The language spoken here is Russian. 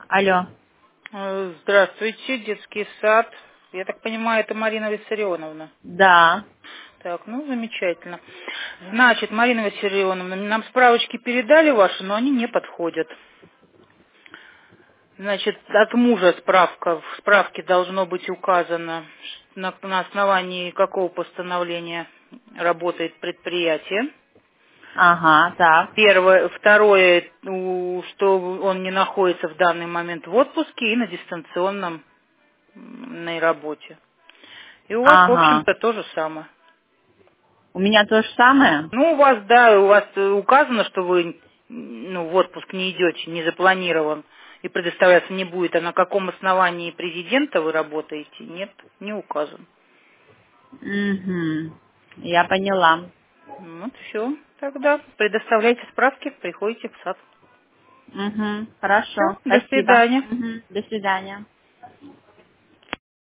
Алло. Здравствуйте, детский сад. Я так понимаю, это Марина Виссарионовна. Да. Так, ну замечательно. Значит, Марина Виссарионовна, нам справочки передали ваши, но они не подходят. Значит, от мужа справка, в справке должно быть указано, на основании какого постановления работает предприятие. Ага, так. Первое, второе, что он не находится в данный момент в отпуске и на дистанционном работе. И у вас, в Ага. общем-то, то же самое. У меня то же самое? Ну, у вас, да, у вас указано, что вы в отпуск не идете, не запланирован, и предоставляться не будет. А на каком основании президента вы работаете? Нет, не указан. Угу. Я поняла. Вот все. Тогда предоставляйте справки, приходите в сад. Угу. Все, Хорошо. до Спасибо. свидания. Угу. До свидания.